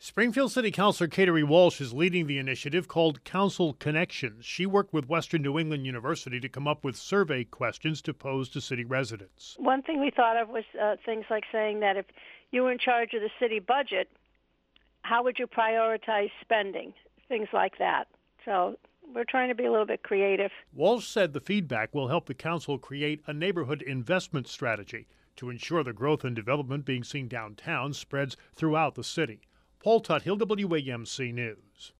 Springfield City Councilor Kateri Walsh is leading the initiative called Council Connections. She worked with Western New England University to come up with survey questions to pose to city residents. One thing we thought of was things like saying that if you were in charge of the city budget, how would you prioritize spending? Things like that. So we're trying to be a little bit creative. Walsh said the feedback will help the council create a neighborhood investment strategy to ensure the growth and development being seen downtown spreads throughout the city. Paul Tuthill, WAMC News.